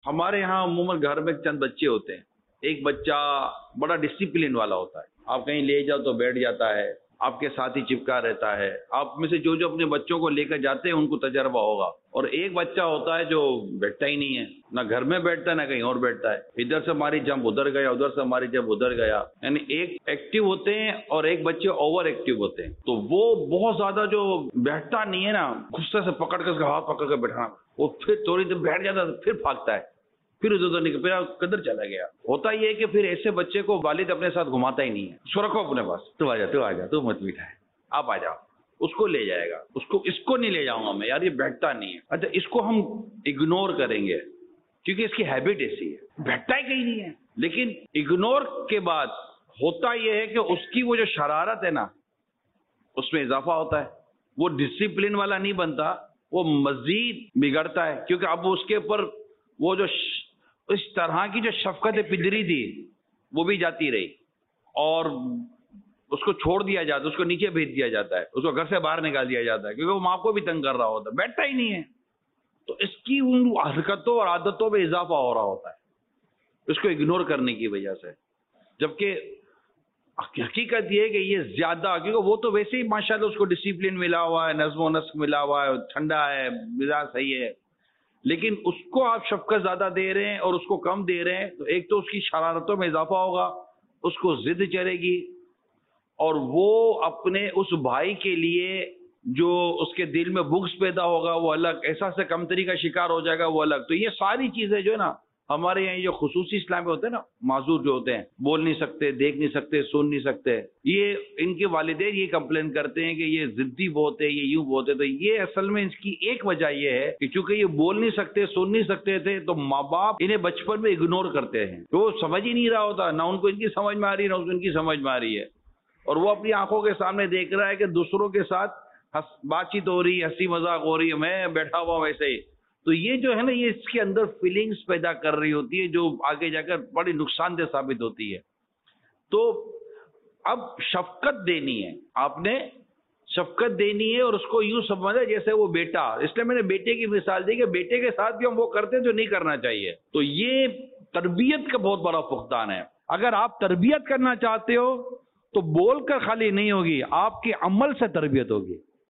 ہمارے ہاں عموماً گھر میں چند بچے ہوتے ہیں. ایک بچہ بڑا ڈسپلن والا ہوتا ہے، آپ کہیں لے جاؤ تو بیٹھ جاتا ہے، آپ کے ساتھ ہی چپکا رہتا ہے. آپ میں سے جو اپنے بچوں کو لے کر جاتے ہیں ان کو تجربہ ہوگا. اور ایک بچہ ہوتا ہے جو بیٹھتا ہی نہیں ہے، نہ گھر میں بیٹھتا ہے نہ کہیں اور بیٹھتا ہے. ادھر سے ہماری جمپ ادھر گیا، ادھر سے ہماری جمپ ادھر گیا. یعنی ایک ایکٹیو ہوتے ہیں اور ایک بچے اوور ایکٹیو ہوتے ہیں. تو وہ بہت زیادہ جو بیٹھتا نہیں ہے نا، غصے سے پکڑ کر اس کا ہاتھ پکڑ کے بیٹھنا، وہ پھر تھوڑی دیر بیٹھ جاتا ہے پھر بھاگتا ہے، پھر ادھر نکل، پھر کدھر چلا گیا. ہوتا یہ ہے کہ پھر ایسے بچے کو والد اپنے ساتھ گھماتا ہی نہیں ہے. اس کو رکھو اپنے پاس، تو آ جا تو مت بیٹھا ہے، آپ آ جاؤ. اس کو لے جائے گا، اس کو نہیں لے جاؤں گا میں، یار یہ بیٹھتا نہیں ہے. اچھا اس کو ہم اگنور کریں گے کیونکہ اس کی ہیبٹ ایسی ہے، بیٹھتا ہی کہیں نہیں ہے. لیکن اگنور کے بعد ہوتا یہ ہے کہ اس کی وہ جو شرارت ہے نا، اس میں اضافہ ہوتا ہے. وہ ڈسپلن والا نہیں بنتا، وہ مزید بگڑتا ہے. کیونکہ اب اس کے اوپر وہ جو اس طرح کی جو شفقت پدری تھی وہ بھی جاتی رہی، اور اس کو چھوڑ دیا جاتا، اس کو نیچے بھیج دیا جاتا ہے، اس کو گھر سے باہر نکال دیا جاتا ہے کیونکہ وہ ماں کو بھی تنگ کر رہا ہوتا ہے، بیٹھتا ہی نہیں ہے. تو اس کی ان حرکتوں اور عادتوں میں اضافہ ہو رہا ہوتا ہے اس کو اگنور کرنے کی وجہ سے. جبکہ حقیقت یہ ہے کہ یہ زیادہ، کیونکہ وہ تو ویسے ہی ماشاءاللہ اس کو ڈسپلن ملا ہوا ہے، نظم و نسق ملا ہوا ہے، ٹھنڈا ہے، مزاج صحیح ہے. لیکن اس کو آپ شفقت زیادہ دے رہے ہیں اور اس کو کم دے رہے ہیں، تو ایک تو اس کی شرارتوں میں اضافہ ہوگا، اس کو ضد چلے گی، اور وہ اپنے اس بھائی کے لیے جو اس کے دل میں بغض پیدا ہوگا وہ الگ، احساس کمتری کا شکار ہو جائے گا وہ الگ. تو یہ ساری چیزیں جو ہے نا ہمارے یہاں جو خصوصی اسلام میں ہوتے ہیں نا، معذور جو ہوتے ہیں، بول نہیں سکتے، دیکھ نہیں سکتے، سن نہیں سکتے، یہ ان کے والدین یہ کمپلین کرتے ہیں کہ یہ ضدی بہت ہے، یہ یوں بہت ہے. تو یہ اصل میں اس کی ایک وجہ یہ ہے کہ چونکہ یہ بول نہیں سکتے، سن نہیں سکتے تھے، تو ماں باپ انہیں بچپن میں اگنور کرتے ہیں. تو وہ سمجھ ہی نہیں رہا ہوتا، نہ ان کو ان کی سمجھ میں آ رہی ہے، نہ ان کی سمجھ میں آ رہی ہے. اور وہ اپنی آنکھوں کے سامنے دیکھ رہا ہے کہ دوسروں کے ساتھ بات چیت ہو رہی ہے، ہنسی مذاق ہو رہی ہے، میں بیٹھا ہوا ویسے ہی. تو یہ جو ہے نا، یہ اس کے اندر فیلنگز پیدا کر رہی ہوتی ہے جو آگے جا کر بڑی نقصان دہ ثابت ہوتی ہے. تو اب شفقت دینی ہے، آپ نے شفقت دینی ہے، اور اس کو یوں سمجھا جیسے وہ بیٹا. اس لیے میں نے بیٹے کی مثال دی کہ بیٹے کے ساتھ بھی ہم وہ کرتے ہیں جو نہیں کرنا چاہیے. تو یہ تربیت کا بہت بڑا فقدان ہے. اگر آپ تربیت کرنا چاہتے ہو تو بول کر خالی نہیں ہوگی، آپ کے عمل سے تربیت ہوگی.